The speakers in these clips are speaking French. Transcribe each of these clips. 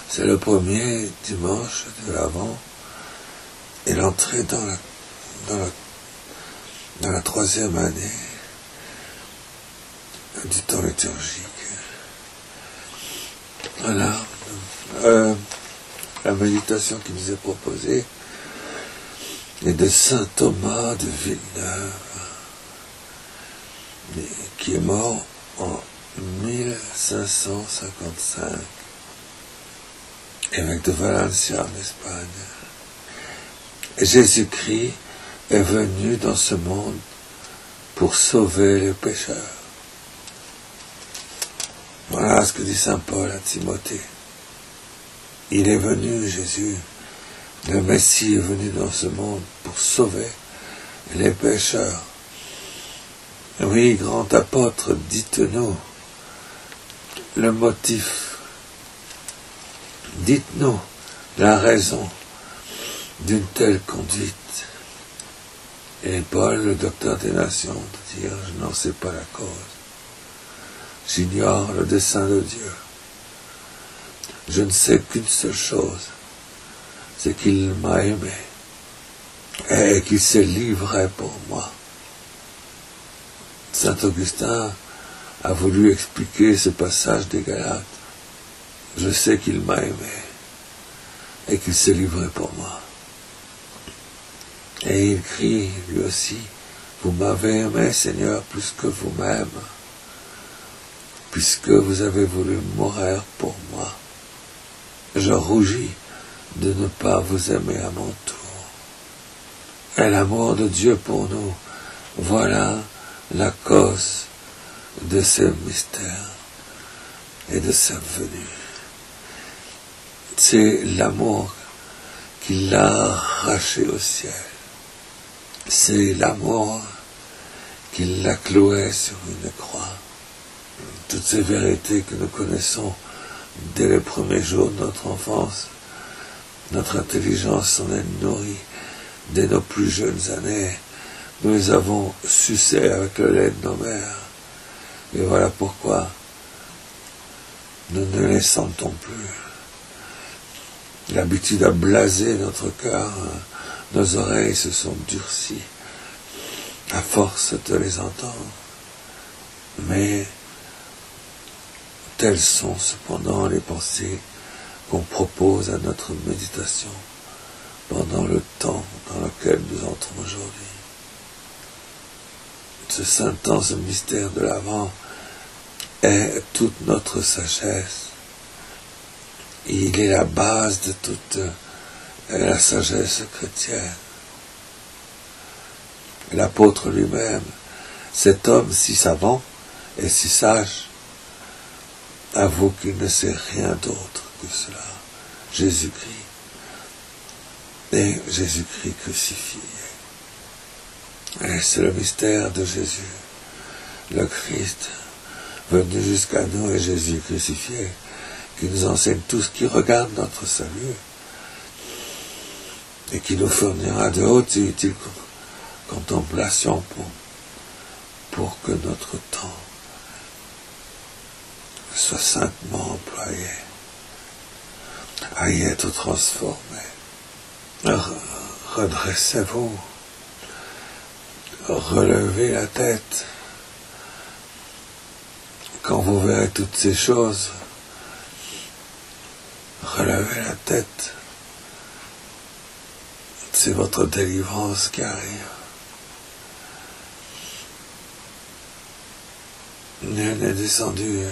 C'est le premier dimanche de l'Avent et l'entrée dans la troisième année du temps liturgique. Voilà. La méditation qui nous est proposée est de saint Thomas de Villeneuve, qui est mort en 1555, évêque de Valencia en Espagne. Jésus-Christ est venu dans ce monde pour sauver les pécheurs. Voilà ce que dit saint Paul à Timothée. Il est venu, Jésus, le Messie est venu dans ce monde pour sauver les pécheurs. Oui, grand apôtre, dites-nous le motif, dites-nous la raison d'une telle conduite. Et Paul, le docteur des nations, de dire, je n'en sais pas la cause. J'ignore le dessein de Dieu. Je ne sais qu'une seule chose, c'est qu'il m'a aimé et qu'il s'est livré pour moi. Saint Augustin a voulu expliquer ce passage des Galates. Je sais qu'il m'a aimé et qu'il s'est livré pour moi. Et il crie, lui aussi, vous m'avez aimé, Seigneur, plus que vous-même, puisque vous avez voulu mourir pour moi. Je rougis de ne pas vous aimer à mon tour. Et l'amour de Dieu pour nous, voilà la cause de ce mystère et de sa venue. C'est l'amour qui l'a arraché au ciel. C'est l'amour qui l'a cloué sur une croix. Toutes ces vérités que nous connaissons dès les premiers jours de notre enfance, notre intelligence en est nourrie dès nos plus jeunes années. Nous les avons sucées avec le lait de nos mères. Et voilà pourquoi nous ne les sentons plus. L'habitude a blasé notre cœur, nos oreilles se sont durcies à force de les entendre. Mais telles sont cependant les pensées qu'on propose à notre méditation pendant le temps dans lequel nous entrons aujourd'hui. Ce saint temps, ce mystère de l'Avent est toute notre sagesse. Il est la base de toute la sagesse chrétienne. L'apôtre lui-même, cet homme si savant et si sage, avoue qu'il ne sait rien d'autre que cela. Jésus-Christ et Jésus-Christ crucifié. Et c'est le mystère de Jésus, le Christ, venu jusqu'à nous et Jésus crucifié, qui nous enseigne tout ce qui regarde notre salut et qui nous fournira de hautes et utiles contemplations pour que notre temps soit saintement employé à y être transformé. Redressez-vous, relevez la tête quand vous verrez toutes ces choses. Relevez la tête, c'est votre délivrance qui arrive. Nul n'est descendu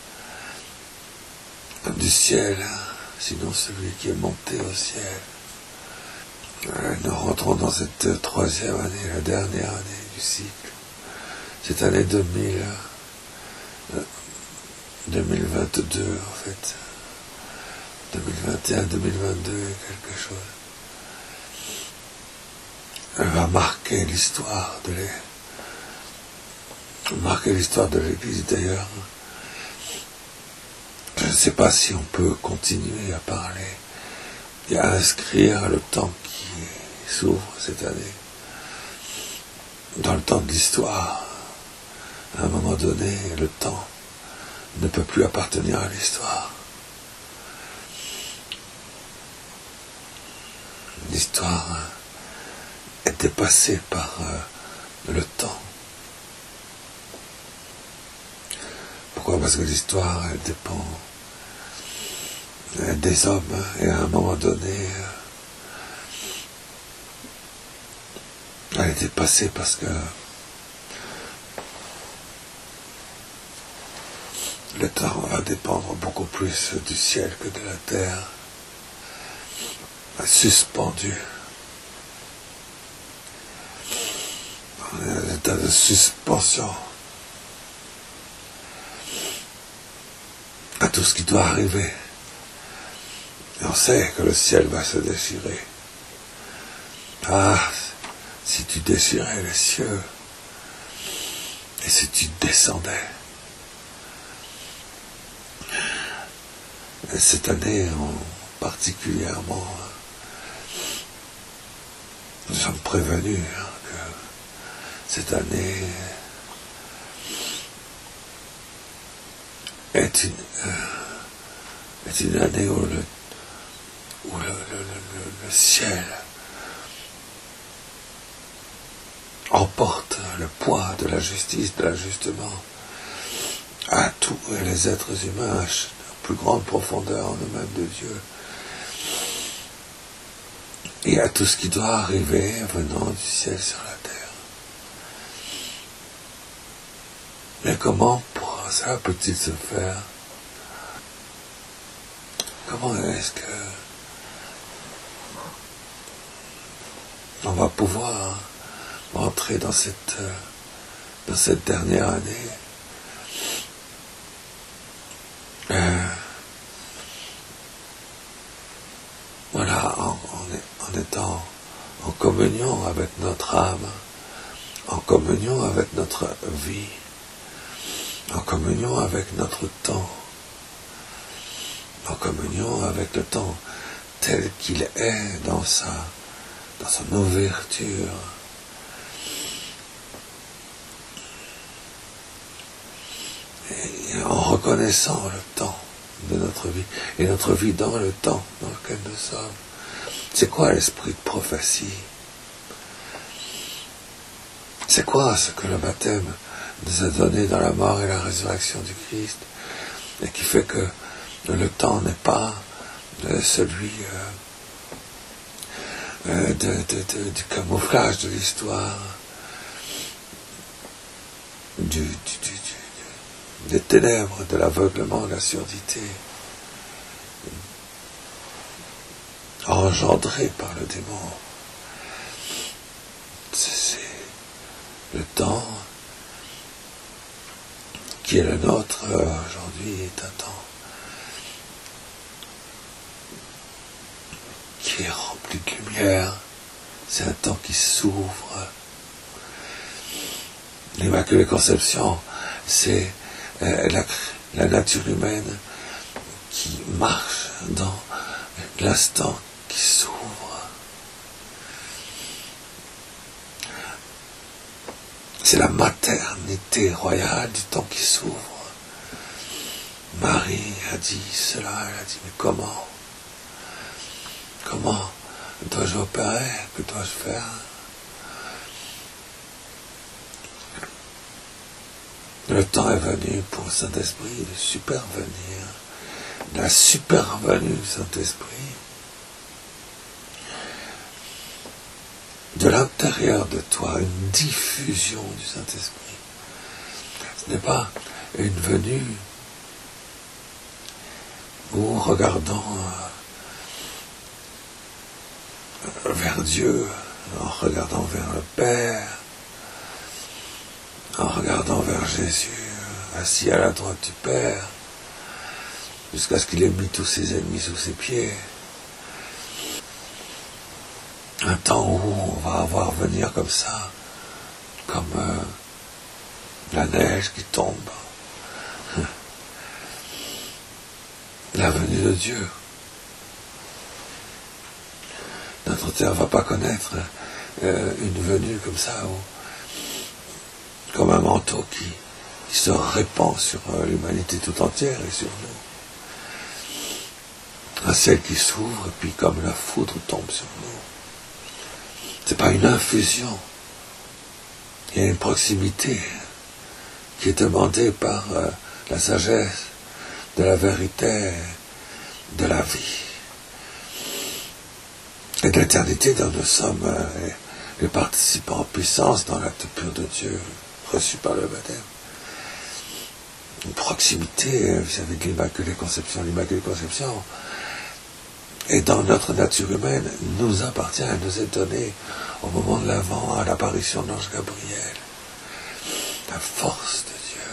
du ciel, sinon celui qui est monté au ciel. Nous rentrons dans cette troisième année, la dernière année du cycle, cette année 2022 en fait, 2021, 2022, quelque chose. Elle va marquer l'histoire de l'Église d'ailleurs. Je ne sais pas si on peut continuer à parler et à inscrire le temps qui s'ouvre cette année dans le temps de l'histoire. À un moment donné, le temps ne peut plus appartenir à l'histoire. l'histoire est dépassée par le temps. Pourquoi? Parce que l'histoire, elle dépend des hommes, et à un moment donné, elle est dépassée parce que le temps va dépendre beaucoup plus du ciel que de la terre, suspendu, dans un état de suspension à tout ce qui doit arriver. Et on sait que le ciel va se déchirer. Ah, si tu déchirais les cieux, et si tu descendais. Et cette année, particulièrement, nous sommes prévenus que cette année est une année où le ciel emporte le poids de la justice, de l'ajustement à tous les êtres humains, à la plus grande profondeur en eux-mêmes de Dieu, et à tout ce qui doit arriver venant du ciel sur la terre. Mais comment ça peut-il se faire? Comment est-ce que on va pouvoir entrer dans cette dernière année voilà, en étant en communion avec notre âme, en communion avec notre vie, en communion avec notre temps, en communion avec le temps tel qu'il est dans son ouverture. Et en reconnaissant le temps de notre vie, et notre vie dans le temps dans lequel nous sommes. C'est quoi l'esprit de prophétie? C'est quoi ce que le baptême nous a donné dans la mort et la résurrection du Christ, et qui fait que le temps n'est pas celui du camouflage de l'histoire, des ténèbres, de l'aveuglement, de la surdité, engendré par le démon. C'est le temps qui est le nôtre aujourd'hui est un temps qui est rempli de lumière. C'est un temps qui s'ouvre. L'Immaculée Conception, c'est la nature humaine qui marche dans l'instant qui s'ouvre. C'est la maternité royale du temps qui s'ouvre. Marie a dit cela, elle a dit, mais comment dois-je opérer? Que dois-je faire? Le temps est venu pour le Saint-Esprit de supervenir, la supervenue du Saint-Esprit, de l'intérieur de toi, une diffusion du Saint-Esprit. Ce n'est pas une venue où, regardant vers Dieu, en regardant vers le Père, en regardant vers Jésus, assis à la droite du Père, jusqu'à ce qu'il ait mis tous ses ennemis sous ses pieds. Un temps où on va voir venir comme ça, comme la neige qui tombe, la venue de Dieu. Notre terre ne va pas connaître une venue comme ça, comme un manteau qui se répand sur l'humanité tout entière et sur nous. Un ciel qui s'ouvre, et puis comme la foudre tombe sur nous. C'est pas une infusion. Il y a une proximité qui est demandée par la sagesse, de la vérité, de la vie. Et de l'éternité dont nous sommes les participants en puissance dans l'acte pur de Dieu, reçu par le baptême. Une proximité vis-à-vis de l'Immaculée Conception. L'Immaculée Conception, et dans notre nature humaine, nous appartient, elle nous est donnée au moment de l'Avent, à l'apparition de l'ange Gabriel. La force de Dieu,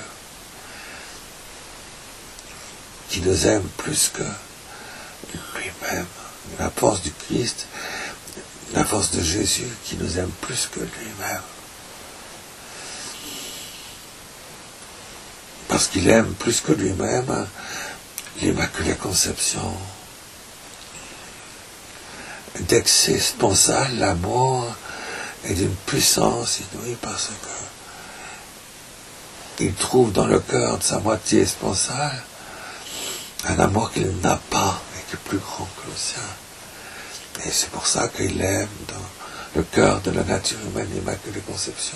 qui nous aime plus que lui-même. La force du Christ, la force de Jésus, qui nous aime plus que lui-même. Parce qu'il aime plus que lui-même l'Immaculée Conception. D'excès sponsal, l'amour est d'une puissance inouïe parce que il trouve dans le cœur de sa moitié sponsale un amour qu'il n'a pas et qui est plus grand que le sien. Et c'est pour ça qu'il aime dans le cœur de la nature humaine l'Immaculée Conception,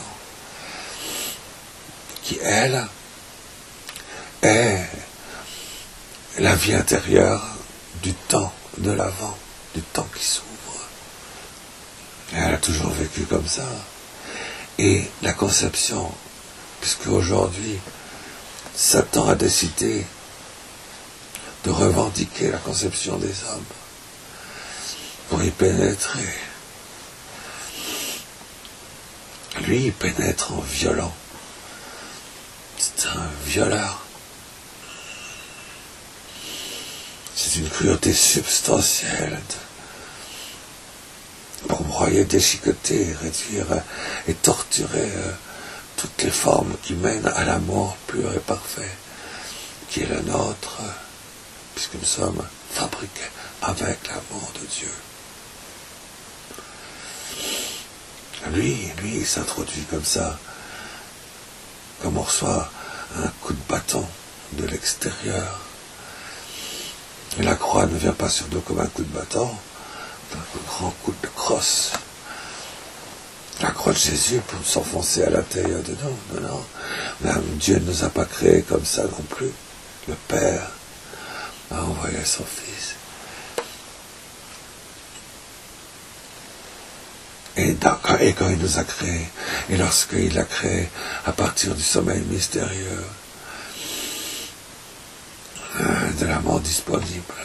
qui, elle, est la vie intérieure du temps de l'Avent, du temps qui s'ouvre. Et elle a toujours vécu comme ça. Et la conception, puisque aujourd'hui, Satan a décidé de revendiquer la conception des hommes pour y pénétrer. Lui, il pénètre en violant. C'est un violeur. C'est une cruauté substantielle pour broyer, déchiqueter, réduire et torturer toutes les formes qui mènent à l'amour pur et parfait, qui est le nôtre, puisque nous sommes fabriqués avec l'amour de Dieu. Lui, il s'introduit comme ça, comme on reçoit un coup de bâton de l'extérieur. Et la croix ne vient pas sur nous comme un coup de bâton, un grand coup de crosse. La croix de Jésus pour s'enfoncer à l'intérieur de nous. Non. Même Dieu ne nous a pas créés comme ça non plus. Le Père a envoyé son Fils. Et quand il nous a créés, et lorsqu'il a créé à partir du sommeil mystérieux, de l'amour disponible,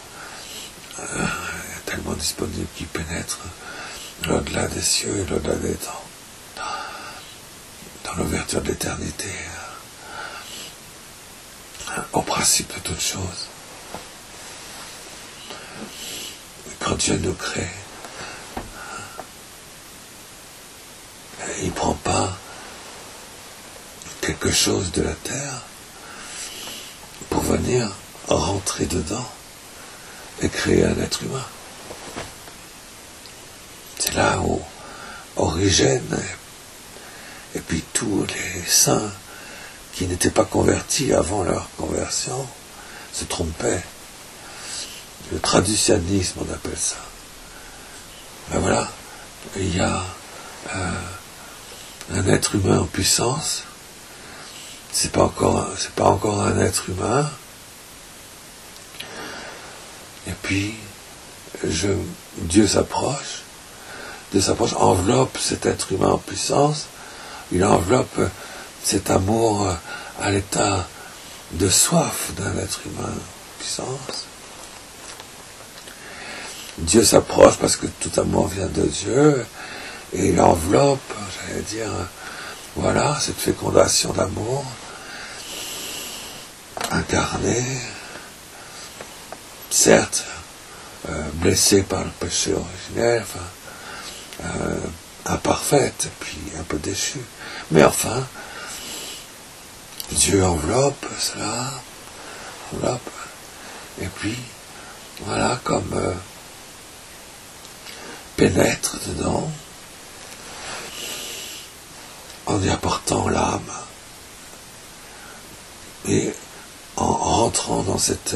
tellement disponible qui pénètre l'au-delà des cieux et l'au-delà des temps, dans l'ouverture de l'éternité, au principe de toute chose. Quand Dieu nous crée, il ne prend pas quelque chose de la terre pour venir rentrer dedans et créer un être humain. C'est là où Origène et puis tous les saints qui n'étaient pas convertis avant leur conversion se trompaient. Le traducianisme, on appelle ça. Ben voilà, il y a un être humain en puissance. C'est pas encore un être humain. Et puis Dieu s'approche, enveloppe cet être humain en puissance. Il enveloppe cet amour à l'état de soif d'un être humain en puissance. Dieu s'approche parce que tout amour vient de Dieu, et il enveloppe, j'allais dire, voilà, cette fécondation d'amour, incarnée, certes, blessée par le péché originel, imparfaite, et puis un peu déchue, mais enfin, Dieu enveloppe cela, et puis, voilà, comme pénètre dedans, en y apportant l'âme, et en rentrant dans cette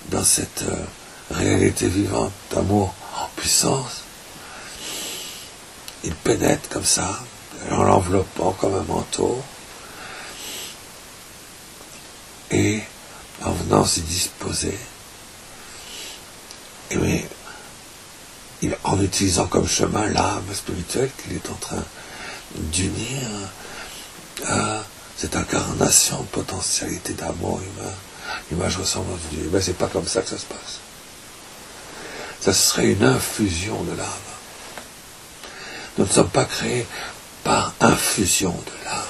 réalité vivante d'amour en puissance, il pénètre comme ça, en l'enveloppant comme un manteau, et en venant s'y disposer, et en utilisant comme chemin l'âme spirituelle qu'il est en train d'unir à cette incarnation, potentialité d'amour humain, image ressemblance de Dieu. Mais c'est pas comme ça que ça se passe. Ça serait une infusion de l'âme. Nous ne sommes pas créés par infusion de l'âme.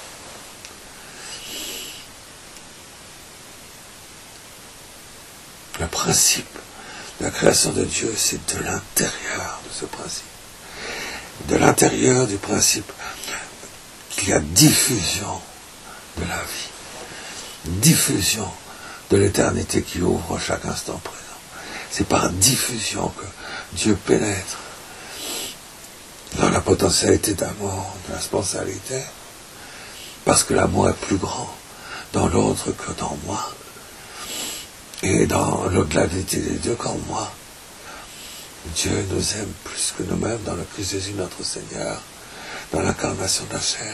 Le principe de la création de Dieu, c'est de l'intérieur de ce principe. De l'intérieur du principe qu'il y a diffusion de la vie. Diffusion de l'éternité qui ouvre chaque instant présent. C'est par diffusion que Dieu pénètre dans la potentialité d'amour, de la spontanéité, parce que l'amour est plus grand dans l'autre que dans moi, et dans l'au-delà-vité des deux qu'en moi. Dieu nous aime plus que nous-mêmes dans le Christ Jésus notre Seigneur, dans l'incarnation de la chair.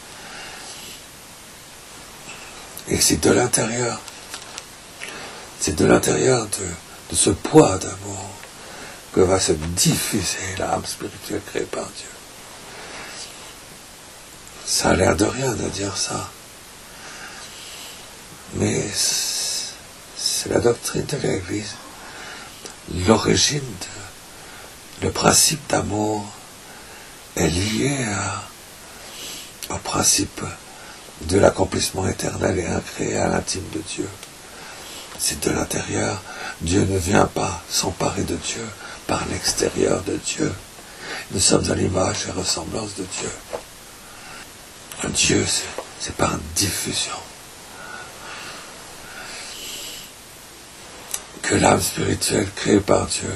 Et c'est de l'intérieur de ce poids d'amour que va se diffuser l'âme spirituelle créée par Dieu. Ça a l'air de rien de dire ça, mais c'est la doctrine de l'Église. L'origine, le principe d'amour est lié au principe de l'accomplissement éternel et incréé à l'intime de Dieu. C'est de l'intérieur. Dieu ne vient pas s'emparer de Dieu par l'extérieur de Dieu. Nous sommes à l'image et ressemblance de Dieu. Dieu, c'est par diffusion que l'âme spirituelle créée par Dieu,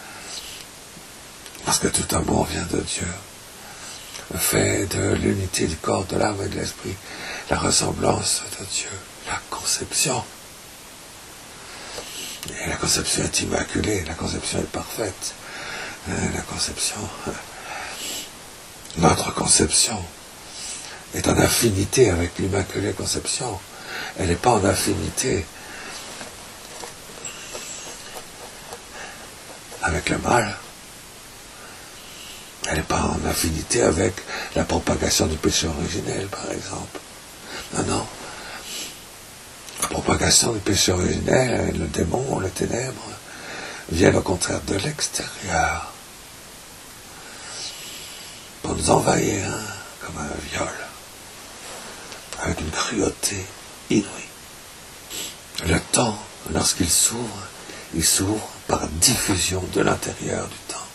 parce que tout amour vient de Dieu, fait de l'unité du corps, de l'âme et de l'esprit la ressemblance de Dieu, la conception. Et la conception est immaculée, la conception est parfaite. La conception, notre conception est en affinité avec l'immaculée conception. Elle n'est pas en affinité avec le mal. Elle n'est pas en affinité avec la propagation du péché originel, par exemple. Non. La propagation du péché originel, le démon, les ténèbres, viennent au contraire de l'extérieur pour nous envahir comme un viol, avec une cruauté inouïe. Le temps, lorsqu'il s'ouvre, il s'ouvre par diffusion de l'intérieur du temps.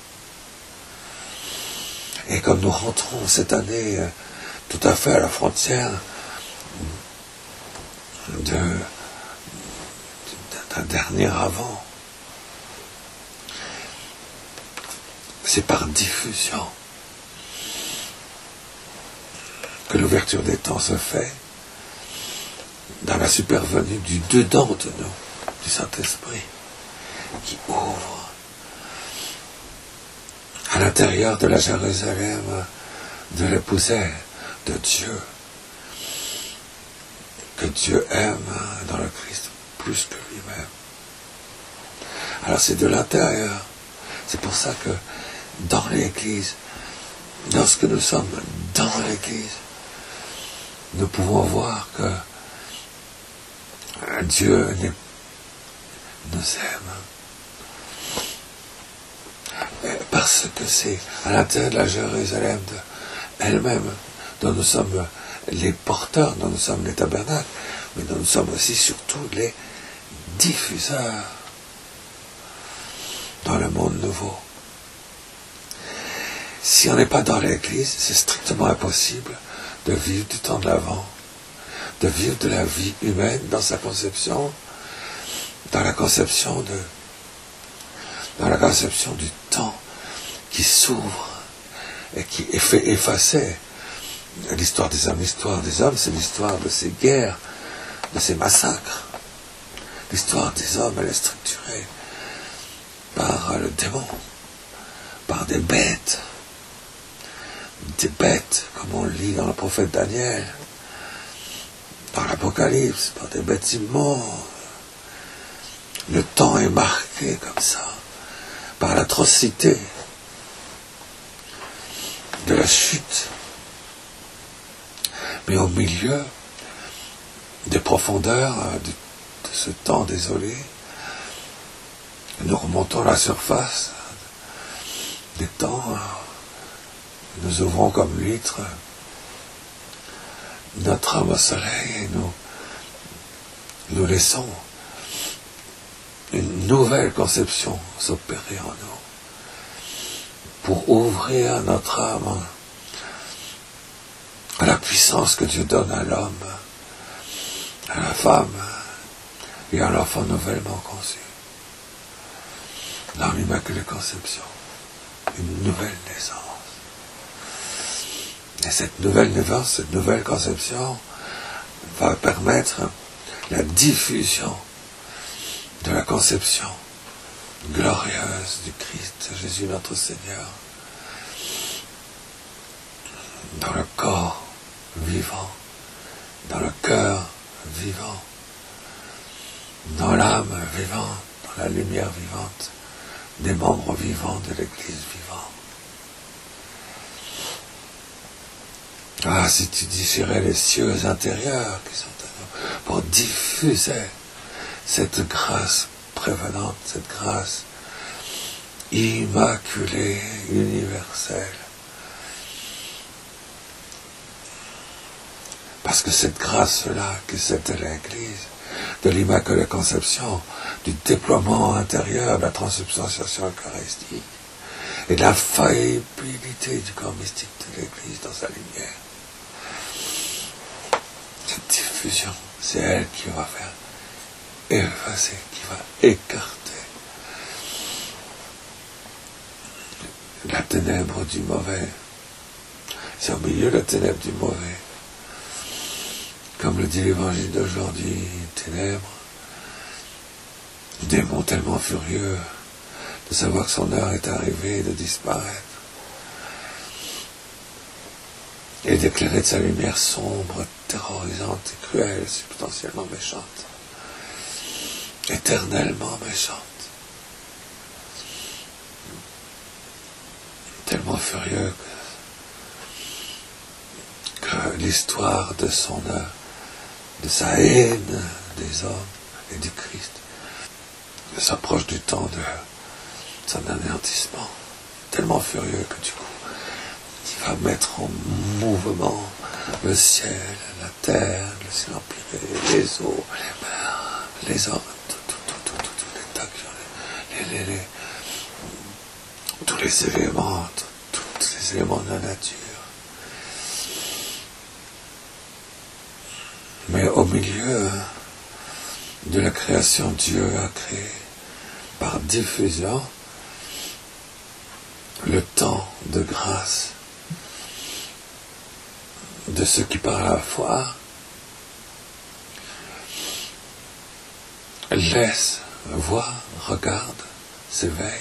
Et comme nous rentrons cette année tout à fait à la frontière d'un dernier avant, c'est par diffusion que l'ouverture des temps se fait dans la supervenue du dedans de nous, du Saint-Esprit, qui ouvre à l'intérieur de la Jérusalem de l'épousée de Dieu, que Dieu aime dans le Christ plus que lui-même. Alors c'est de l'intérieur. C'est pour ça que dans l'Église, lorsque nous sommes dans l'Église, nous pouvons voir que Dieu nous aime. Parce que c'est à l'intérieur de la Jérusalem elle-même dont nous sommes les porteurs, dont nous sommes les tabernacles, mais dont nous sommes aussi surtout les diffuseurs dans le monde nouveau. Si on n'est pas dans l'Église, c'est strictement impossible de vivre du temps de l'Avent, de vivre de la vie humaine dans sa conception, dans la conception du temps qui s'ouvre et qui fait effacer l'histoire des hommes. L'histoire des hommes, c'est l'histoire de ces guerres, de ces massacres. L'histoire des hommes, elle est structurée par le démon, par des bêtes des bêtes, comme on le lit dans le prophète Daniel, dans l'Apocalypse, par des bêtes immondes. Le temps est marqué comme ça, par l'atrocité de la chute. Mais au milieu des profondeurs de ce temps désolé, nous remontons à la surface des temps, nous ouvrons comme l'huître notre âme au soleil et nous laissons une nouvelle conception s'opérer en nous pour ouvrir notre âme à la puissance que Dieu donne à l'homme, à la femme et à l'enfant nouvellement conçu. Dans l'Immaculée Conception, une nouvelle naissance. Et cette nouvelle naissance, cette nouvelle conception va permettre la diffusion de la conception glorieuse du Christ, Jésus notre Seigneur, dans le corps vivant, dans le cœur vivant, dans l'âme vivante, dans la lumière vivante, des membres vivants de l'Église vivante. Ah, si tu déchirais les cieux intérieurs qui sont à nous, pour diffuser cette grâce prévenante, cette grâce immaculée, universelle. Parce que cette grâce-là, qui c'était l'Église, de l'Immaculée Conception, du déploiement intérieur de la transubstantiation eucharistique, et de la faillibilité du corps mystique de l'Église dans sa lumière. Cette diffusion, c'est elle qui va faire effacer, qui va écarter la ténèbre du mauvais. C'est au milieu de la ténèbre du mauvais. Comme le dit l'Évangile d'aujourd'hui, ténèbres, démon tellement furieux de savoir que son heure est arrivée de disparaître et d'éclairer de sa lumière sombre, terrorisante et cruelle, substantiellement méchante, éternellement méchante, tellement furieux que l'histoire de son œuvre, de sa haine des hommes et du Christ, s'approche du temps de son anéantissement, tellement furieux que du coup, il va mettre en mouvement le ciel, la terre, le ciel empiré, les eaux, les hommes, tous les éléments, tous les éléments de la nature. Mais au milieu de la création, Dieu a créé par diffusion le temps de grâce de ceux qui par la foi laissent, voient, regardent, s'éveillent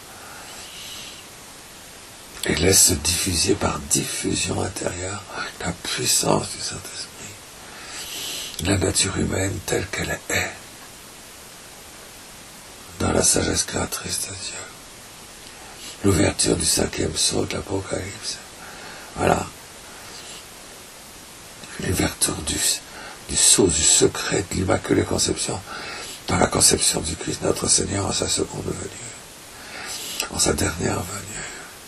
et laissent se diffuser par diffusion intérieure la puissance du Saint-Esprit, la nature humaine telle qu'elle est dans la sagesse créatrice de Dieu. L'ouverture du 5e sceau de l'Apocalypse. Voilà. L'ouverture du sceau, du secret de l'Immaculée Conception, dans la conception du Christ notre Seigneur en sa seconde venue, en sa dernière venue,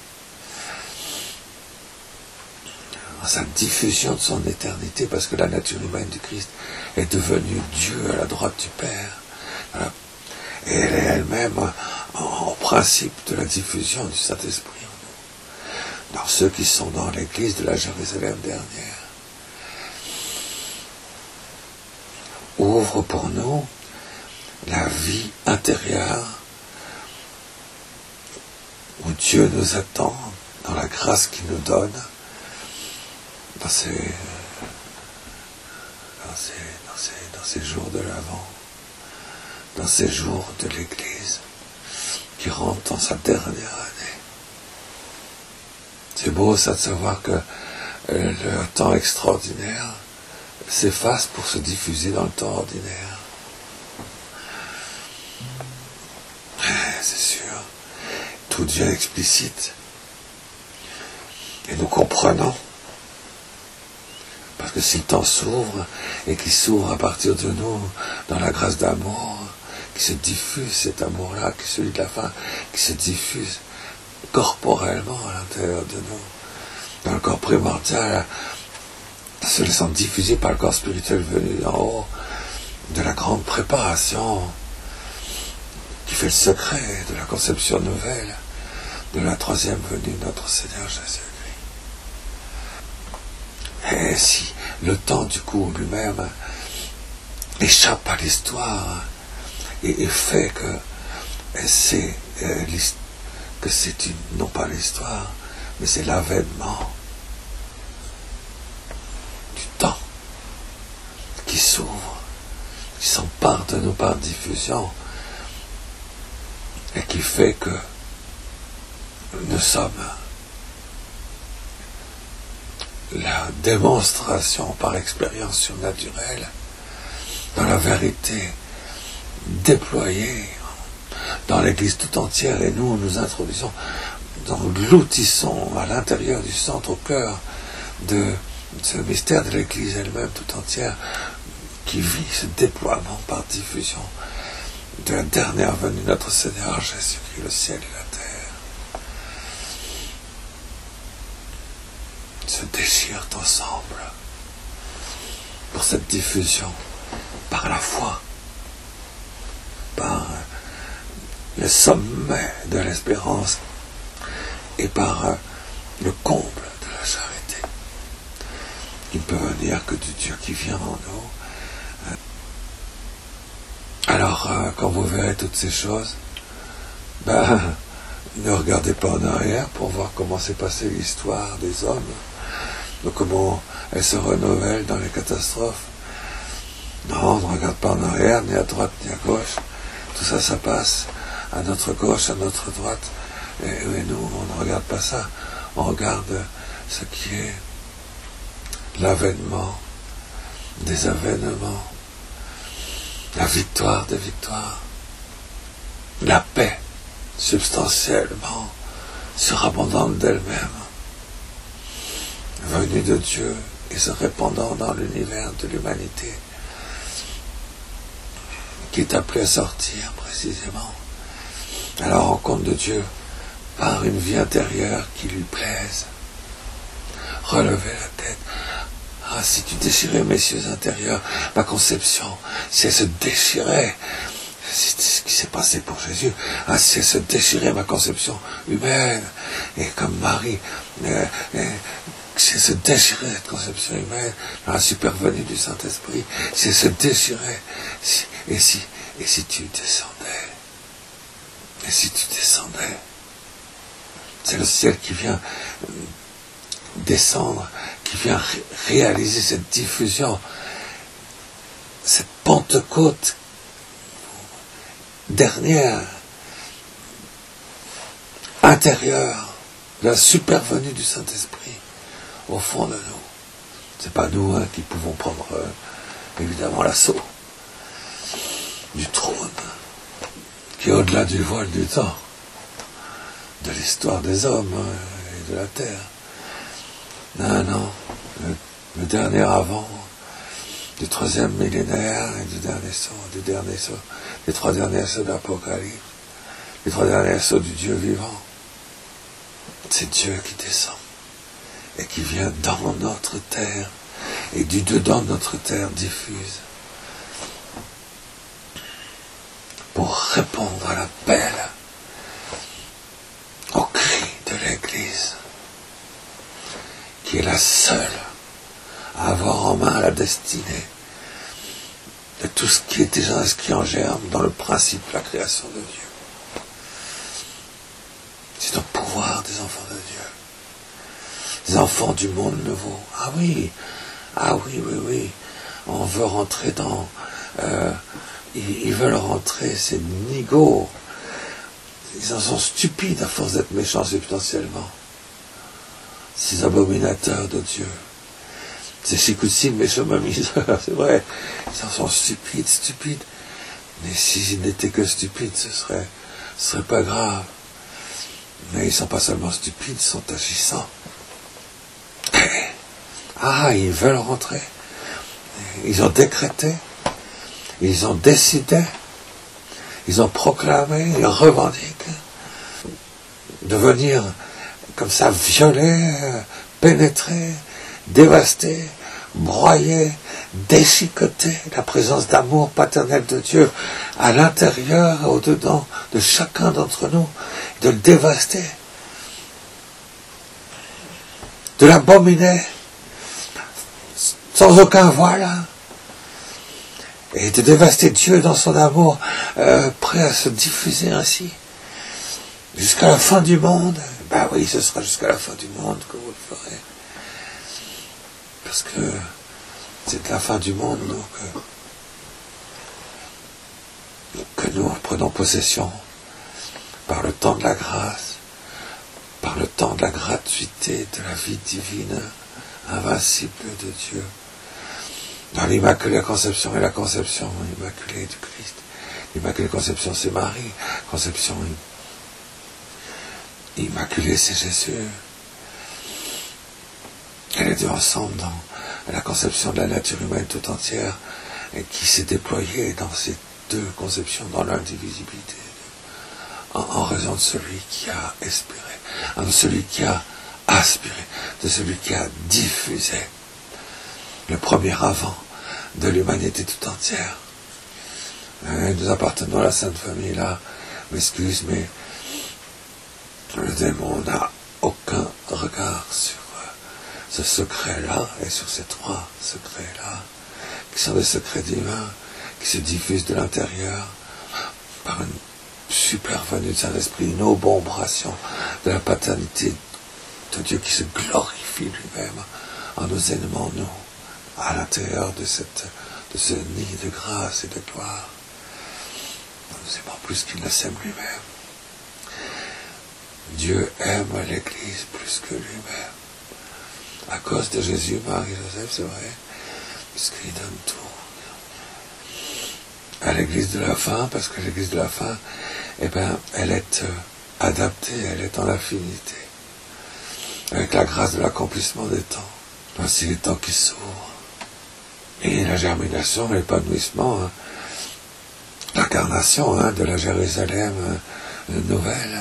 en sa diffusion de son éternité, parce que la nature humaine du Christ est devenue Dieu à la droite du Père. Voilà. Et elle est elle-même en principe de la diffusion du Saint-Esprit en nous, dans ceux qui sont dans l'Église de la Jérusalem dernière. Ouvre pour nous la vie intérieure où Dieu nous attend dans la grâce qu'il nous donne dans ces jours de l'Avent, dans ces jours de l'Église qui rentre dans sa dernière année. C'est beau ça de savoir que le temps extraordinaire s'efface pour se diffuser dans le temps ordinaire. C'est sûr. Tout devient explicite. Et nous comprenons. Parce que si le temps s'ouvre, et qu'il s'ouvre à partir de nous, dans la grâce d'amour, qui se diffuse cet amour-là, qui est celui de la fin, qui se diffuse corporellement à l'intérieur de nous, dans le corps primordial, se laissant diffuser par le corps spirituel venu d'en haut, de la grande préparation, qui fait le secret de la conception nouvelle, de la troisième venue de notre Seigneur Jésus-Christ. Et si le temps du coup lui-même échappe à l'histoire et fait que c'est non pas l'histoire, mais c'est l'avènement du temps qui s'ouvre, qui s'empare de nous par diffusion et qui fait que nous sommes la démonstration par expérience surnaturelle dans la vérité déployée dans l'Église tout entière, et nous introduisons, nous gloutissons à l'intérieur du centre, au cœur de ce mystère de l'Église elle-même tout entière, qui vit ce déploiement par diffusion de la dernière venue de notre Seigneur Jésus-Christ, le ciel et la terre. Se déchirent ensemble pour cette diffusion par la foi, par le sommet de l'espérance et par le comble de la charité, qui ne peut venir que du Dieu qui vient en nous. Alors, quand vous verrez toutes ces choses, ne regardez pas en arrière pour voir comment s'est passée l'histoire des hommes, de comment elle se renouvelle dans les catastrophes. Non, on ne regarde pas en arrière, ni à droite, ni à gauche. Tout ça, ça passe à notre gauche, à notre droite. Et nous, on ne regarde pas ça. On regarde ce qui est l'avènement des avènements, la victoire des victoires, la paix substantiellement surabondante d'elle-même, venue de Dieu et se répandant dans l'univers de l'humanité, qui est appelé à sortir précisément à la rencontre de Dieu par une vie intérieure qui lui plaise. Relevez la tête. Ah, si tu déchirais mes cieux intérieurs, ma conception, si elle se déchirait, c'est ce qui s'est passé pour Jésus, ah, si elle se déchirait ma conception humaine, et comme Marie, si elle se déchirait cette conception humaine, dans la supervenue du Saint-Esprit, si elle se déchirait, et si tu descendais, c'est le ciel qui vient descendre, qui vient réaliser cette diffusion, cette Pentecôte dernière, intérieure, de la supervenue du Saint-Esprit au fond de nous. C'est pas nous qui pouvons prendre évidemment l'assaut du trône qui est au-delà du voile du temps, de l'histoire des hommes et de la terre. Non, le dernier avant du troisième millénaire et du dernier saut, les trois derniers sauts d'Apocalypse, les trois derniers sauts du Dieu vivant. C'est Dieu qui descend et qui vient dans notre terre et du dedans de notre terre diffuse pour répondre à l'appel, au cri de l'Église, qui est la seule à avoir en main la destinée de tout ce qui est déjà inscrit en germe dans le principe de la création de Dieu. C'est le pouvoir des enfants de Dieu, des enfants du monde nouveau. Ah oui, on veut rentrer dans... ils veulent rentrer, c'est nigo. Ils en sont stupides à force d'être méchants substantiellement. ces abominateurs de Dieu, ces chikoutsim, mes chemamiseurs, c'est vrai, ils en sont stupides, mais s'ils n'étaient que stupides, ce serait pas grave. Mais ils ne sont pas seulement stupides, ils sont agissants. Ah, ils veulent rentrer. Ils ont décrété, ils ont décidé, ils ont proclamé, ils revendiquent de venir comme ça violer, pénétrer, dévaster, broyer, déchiqueter la présence d'amour paternel de Dieu à l'intérieur et au-dedans de chacun d'entre nous, de le dévaster, de l'abominer sans aucun voile, et de dévaster Dieu dans son amour, prêt à se diffuser ainsi jusqu'à la fin du monde. Ben oui, ce sera jusqu'à la fin du monde que vous le ferez, parce que c'est la fin du monde, donc que nous prenons possession par le temps de la grâce, par le temps de la gratuité de la vie divine invincible de Dieu, dans l'Immaculée Conception et la Conception immaculée du Christ. L'Immaculée Conception, c'est Marie. Conception immaculée, c'est Jésus. Et les deux ensemble dans la conception de la nature humaine tout entière, et qui s'est déployée dans ces deux conceptions, dans l'indivisibilité, en raison de celui qui a espéré, de celui qui a aspiré, de celui qui a diffusé le premier avant de l'humanité tout entière. Nous appartenons à la Sainte Famille, là, m'excuse, mais le démon n'a aucun regard sur ce secret-là et sur ces trois secrets-là, qui sont des secrets divins, qui se diffusent de l'intérieur par une super venue de Saint-Esprit, une obembration de la paternité de Dieu qui se glorifie lui-même en nous aimant, nous, à l'intérieur de ce nid de grâce et de gloire. Nous aimons plus qu'il ne s'aime lui-même. Dieu aime l'Église plus que lui-même. À cause de Jésus, Marie, Joseph, c'est vrai, puisqu'il donne tout à l'Église de la fin, parce que l'Église de la fin, elle est adaptée, elle est en affinité, avec la grâce de l'accomplissement des temps. Voici les temps qui s'ouvrent. Et la germination, l'épanouissement, l'incarnation de la Jérusalem nouvelle,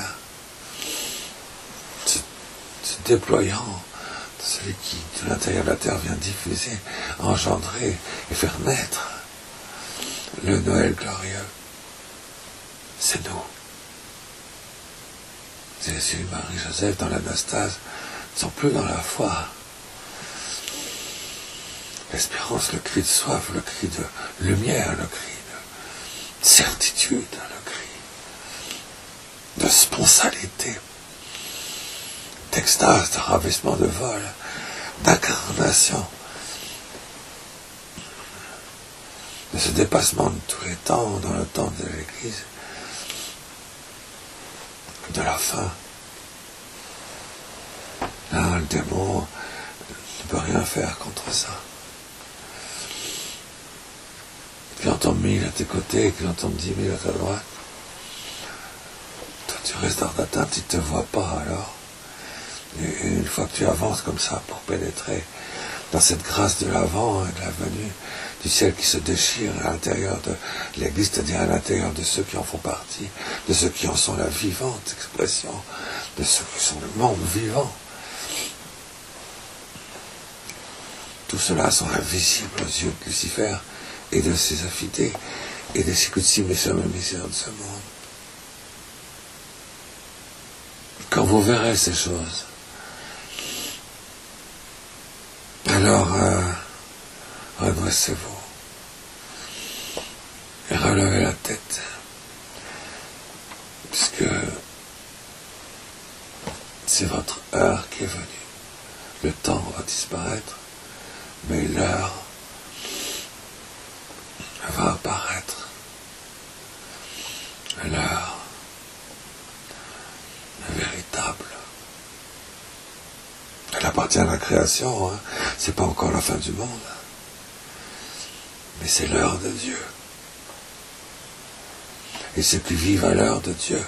se déployant, celui qui, de l'intérieur de la terre, vient diffuser, engendrer et faire naître le Noël glorieux. C'est nous. Jésus, Marie, Joseph, dans l'anastase, ne sont plus dans la foi. L'espérance, le cri de soif, le cri de lumière, le cri de certitude, le cri de spontanéité, d'extase, de ravissement, de vol, d'incarnation, de ce dépassement de tous les temps, dans le temps de l'Église, de la fin. Là, le démon ne peut rien faire contre ça. Qu'il en tombe 1000 à tes côtés, qu'il en tombe 10 000 à ta droite, toi tu restes hors d'atteinte, tu ne te vois pas alors. Et une fois que tu avances comme ça pour pénétrer dans cette grâce de l'avant, de la venue du ciel qui se déchire à l'intérieur de l'Église, c'est-à-dire à l'intérieur de ceux qui en font partie, de ceux qui en sont la vivante expression, de ceux qui sont le monde vivant. Tout cela sont invisibles aux yeux de Lucifer et de ses affidés et des chikoutsim et chemamiseurs de ce monde. Quand vous verrez ces choses, alors redressez-vous et relevez la tête, puisque c'est votre heure qui est venue. Le temps va disparaître, mais l'heure va apparaître. L'heure véritable de la appartient à la création, hein. C'est pas encore la fin du monde. Mais c'est l'heure de Dieu. Et ceux qui vivent à l'heure de Dieu,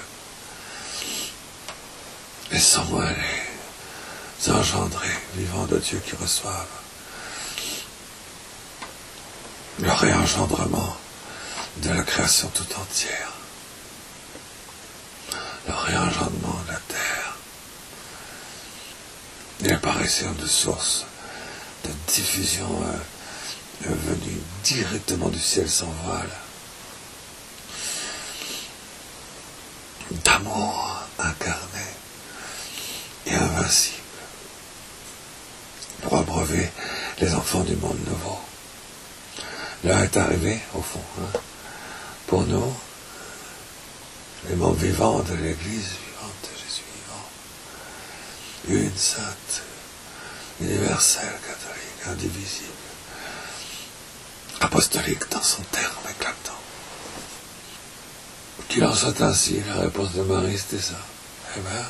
laissons-moi les engendrés, vivants de Dieu qui reçoivent le réengendrement de la création tout entière, le réengendrement de la terre, et l'apparition de sources de diffusion venues directement du ciel sans voile, d'amour incarné et invincible, pour abreuver les enfants du monde nouveau. L'heure est arrivée, au fond, hein, pour nous, les membres vivants de l'Église vivante de Jésus vivant, une sainte, universelle, catholique, indivisible, apostolique dans son terme éclatant. Qu'il en soit ainsi, la réponse de Marie, c'était ça. Eh bien,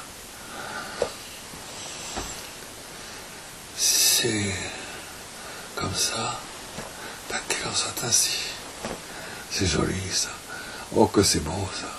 c'est comme ça, ben, qu'il en soit ainsi. C'est joli, ça. Oh, que c'est beau, ça.